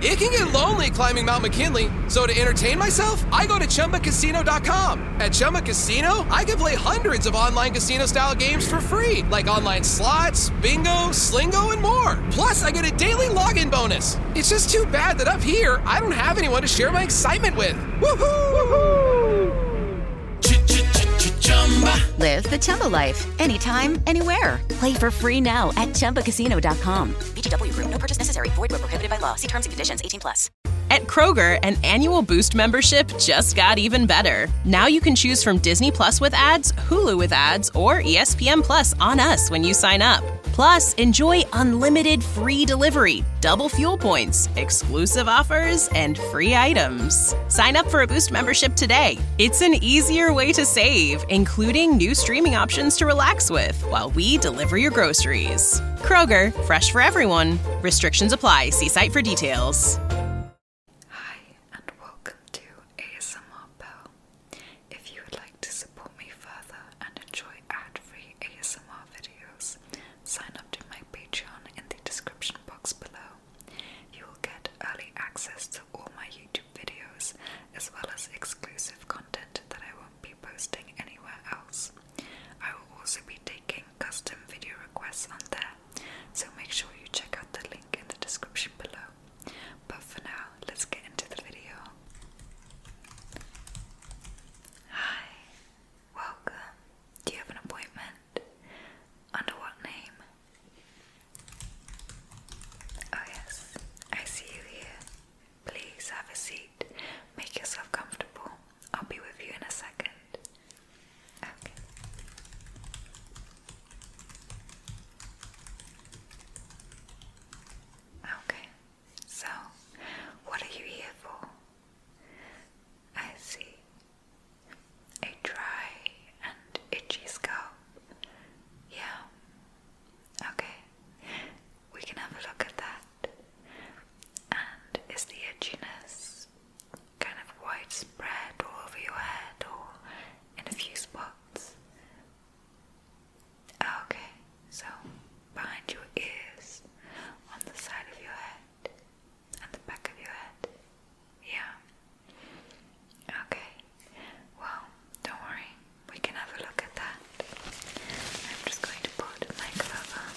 It can get lonely climbing Mount McKinley, so to entertain myself, I go to ChumbaCasino.com. At Chumba Casino, I can play hundreds of online casino-style games for free, like online slots, bingo, Slingo, and more. Plus, I get a daily login bonus. It's just too bad that up here, I don't have anyone to share my excitement with. Woohoo! Live the Chumba life. Anytime, anywhere. Play for free now at ChumbaCasino.com. VGW Group. No purchase necessary. Void where prohibited by law. See terms and conditions. 18+. At Kroger, an annual Boost membership just got even better. Now you can choose from Disney Plus with ads, Hulu with ads, or ESPN Plus on us when you sign up. Plus, enjoy unlimited free delivery, double fuel points, exclusive offers, and free items. Sign up for a Boost membership today. It's an easier way to save, including new streaming options to relax with while we deliver your groceries. Kroger, fresh for everyone. Restrictions apply. See site for details. Hi, and welcome to ASMR Bell. If you would like to support me further and enjoy ad-free ASMR videos, sign up to my Patreon in the description box below. You will get early access to all my YouTube videos, as well as exclusive content that I won't be posting anywhere else. I will also be taking custom video requests on there, so make sure you check out the link in the description below. But for now, let's get into the video. Hi, welcome. Do you have an appointment? Under what name? Oh yes, I see you here. Please have a seat. Make yourself comfortable. I'll be with you in a second. Okay. Okay, so what are you here for? I see. A dry and itchy scalp. Yeah. Okay. We can have a look at that. And is the itchiness kind of widespread all over your head or in a few spots? Okay, so behind your ears, on the side of your head, and the back of your head. Yeah. Okay. Well, don't worry. We can have a look at that. I'm just going to put my glove on.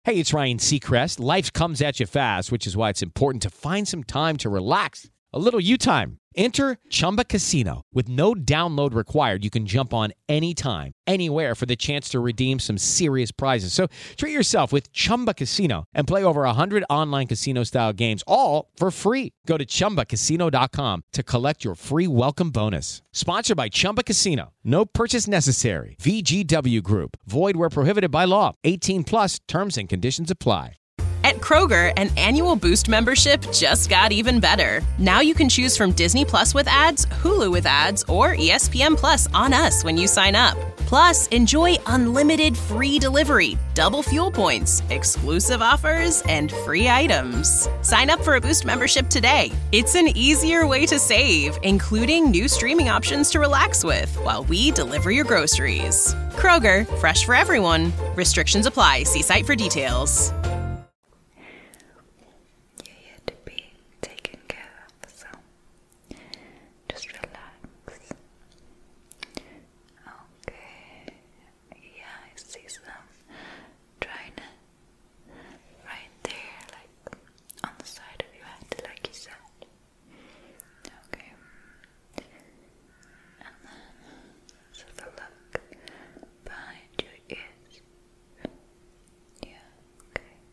Hey, it's Ryan Seacrest. Life comes at you fast, which is why it's important to find some time to relax. A little you time. Enter Chumba Casino. With no download required, you can jump on anytime, anywhere for the chance to redeem some serious prizes. So treat yourself with Chumba Casino and play over 100 online casino-style games, all for free. Go to ChumbaCasino.com to collect your free welcome bonus. Sponsored by Chumba Casino. No purchase necessary. VGW Group. Void where prohibited by law. 18 plus terms and conditions apply. At Kroger, an annual Boost membership just got even better. Now you can choose from Disney Plus with ads, Hulu with ads, or ESPN Plus on us when you sign up. Plus, enjoy unlimited free delivery, double fuel points, exclusive offers, and free items. Sign up for a Boost membership today. It's an easier way to save, including new streaming options to relax with while we deliver your groceries. Kroger, fresh for everyone. Restrictions apply. See site for details. To be taken care of, so just relax. Okay, yeah, I see some dryness right there, like on the side of your head, like you said. Okay, and then let's have a look behind your ears. Yeah, okay.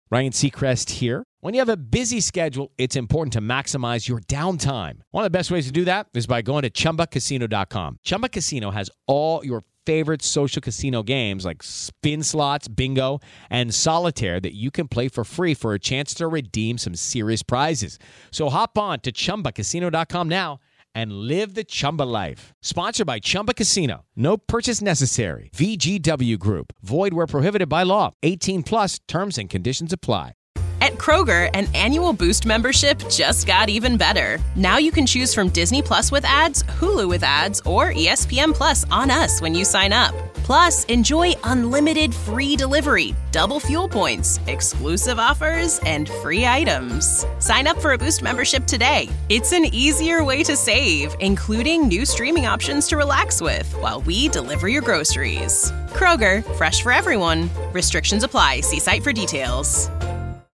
Ryan Seacrest here. When you have a busy schedule, it's important to maximize your downtime. One of the best ways to do that is by going to ChumbaCasino.com. Chumba Casino has all your favorite social casino games like spin slots, bingo, and solitaire that you can play for free for a chance to redeem some serious prizes. So hop on to ChumbaCasino.com now and live the Chumba life. Sponsored by Chumba Casino. No purchase necessary. VGW Group. Void where prohibited by law. 18 plus terms and conditions apply. At Kroger, an annual Boost membership just got even better. Now you can choose from Disney Plus with ads, Hulu with ads, or ESPN Plus on us when you sign up. Plus, enjoy unlimited free delivery, double fuel points, exclusive offers, and free items. Sign up for a Boost membership today. It's an easier way to save, including new streaming options to relax with while we deliver your groceries. Kroger, fresh for everyone. Restrictions apply. See site for details.